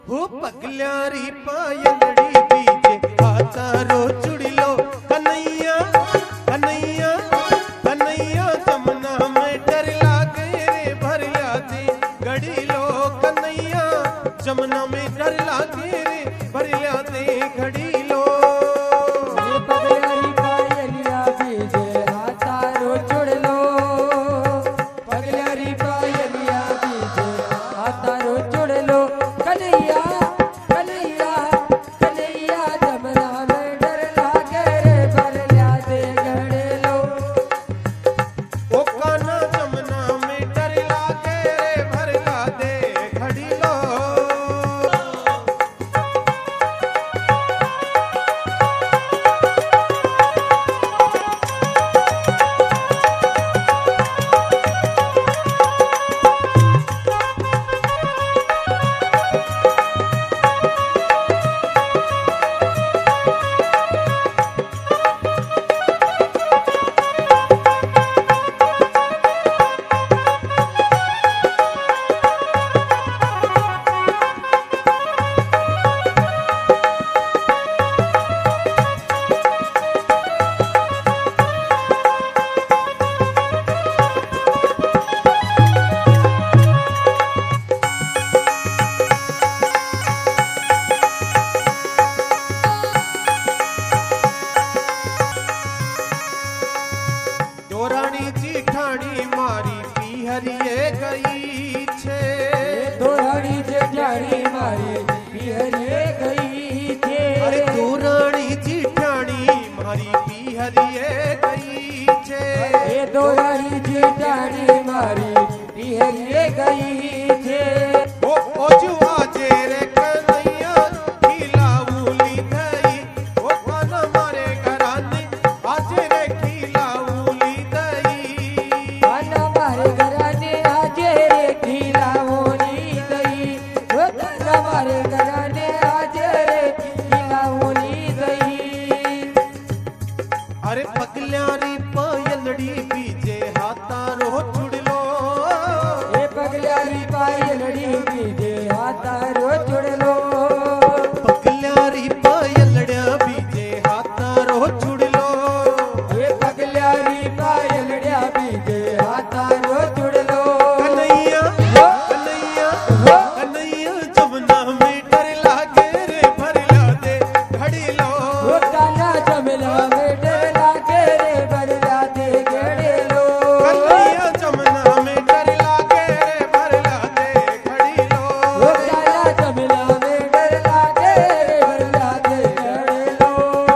हो पगल्यारी पायलड़ी बीजे हाचारो चुड़िलो कन्हैया कन्हैया कन्हैया जमुना में डर लागे रे भरिया दे घड़ी लो कन्हैया जमुना में डर लागे रे भरिया दे घड़ी लो पगल्यारी पायलिया बीजे हाचारो चुड़िलो पगल्यारी पायलिया बीजे हाचारो चुड़िलो कन्हैया कन्हैया कन्हैया जमुना में डर लागे रे भरिया दे घड़ी लो ओ कान्हा जमुना में डर लागे रे भरिया दे घड़ी लो दोरानी जीठानी मारी पिहरिए गई छे दोरानी जेठानी मारी पिहरिए गई छे अरे दोरानी जीठानी मारी पिहरिए गई छे ए दोरानी जेठानी मारी पिहरिए गई छे ओ जुआ जे रे कन्हैया खिलाऊली गई ओ कान्हा मारे घराने आज रे खिलाऊली गई कान्हा मारे घराने आजे रे खिलावोनी गई ओ कान्हा मारे घराने आजे रे खिलावोनी गई अरे पगल्यारी पायलड़ी बीजे हाथारो चुड़लो ए पगल्यारी पायलड़ी बीजे हाथारो चुड़लो पगल्यारी पायलड़ा बीजे हाथारो चुड़लो ए पगल्यारी पायलड़िया बीजे हाथारो चुड़लो कन्हैया कन्हैया कन्हैया जमुना में डर लागे रे भरिया दे घड़ी लो ओ कान्हा जमुना में डर लागे रे भरिया दे घड़ी लो कन्हैया जमुना में डर लागे रे भरिया दे घड़ी लो ओ कान्हा जमुना में डर लागे रे भरिया दे घड़ी लो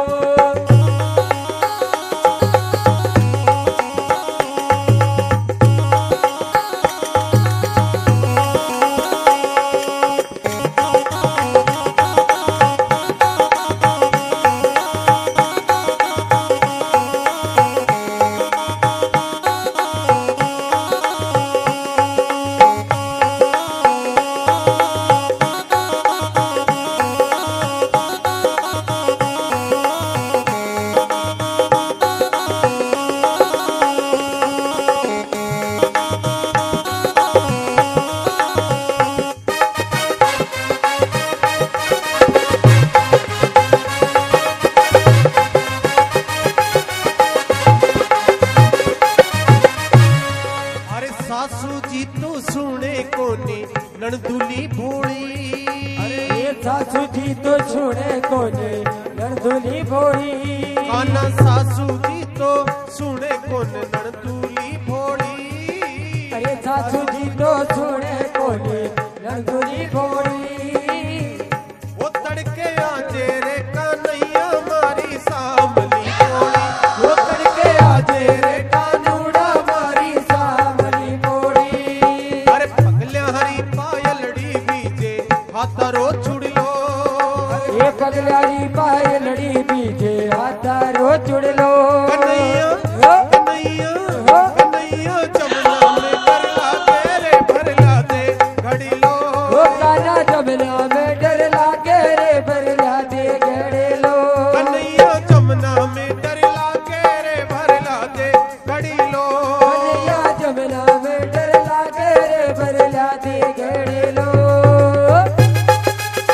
अरे सासू जी तो सुने कोनी नणदुली भोली ये सासू जी तो छोड़े कोने नरदुली भोरी कान्हा सासू जी तो सुने कोन नणदुली भोली अरे सासू जी तो छोड़े कोने नरदुली भोरी वो तड़के आजे रे कन्हैया मारी सामली भोली वो तड़के आजे रे कानूड़ा मारी सामली भोरी अरे पगल्यारी पायलड़ी बीजे हाथारो चुड़लो ये पगल्यारी पायलड़ी बीजे हाथारो चुड़लो कन्हैया कन्हैया कन्हैया जमुना में डर लागे रे भरला दे घड़ी लो ओ कान्हा जमुना में डर लागे रे भरला दे घड़ी लो कन्हैया जमुना में डर लागे रे भरला दे घड़ी लो कन्हैया जमुना में डर लागे रे भरला दे घड़ी लो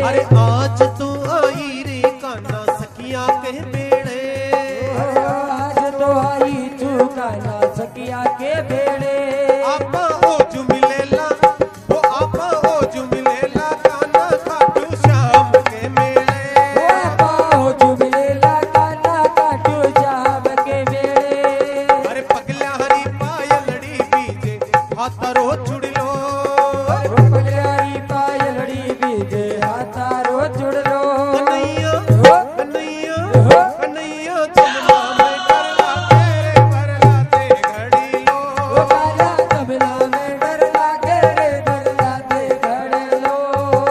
अरे आज तू आई रे काना सखिया के बेड़े, आज तो आई तू काना सखिया के बेड़े। आपा ओ जुमिलेला, वो आपा ओ जुमिलेला काना खाटू श्याम के मेले। ओ आपा ओ जुमिलेला काना खाटू श्याम के मेले। अरे पगला हरी पायलड़ी बीजे हाथरो छुड़लो, पगलारी पायलड़ी बीजे हाथारो छुड़लो। कन्हैया कन्हैया कन्हैया चमना में डरला तेरे भरलाते घड़ी लो। ओ काला तबला में डर लागे रे डरलाते घड़ लो।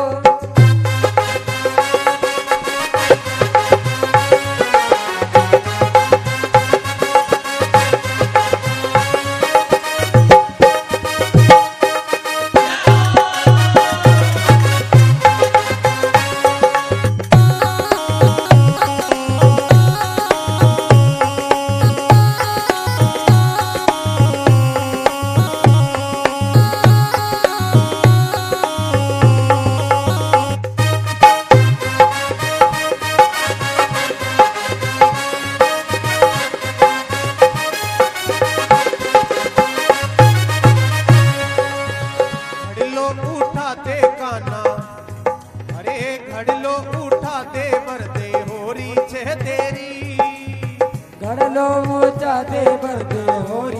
घड़लो उठाते काना, अरे घड़लो उठाते बरदे होरी छे तेरी। घड़ लो ऊंचा दे बरदे होरी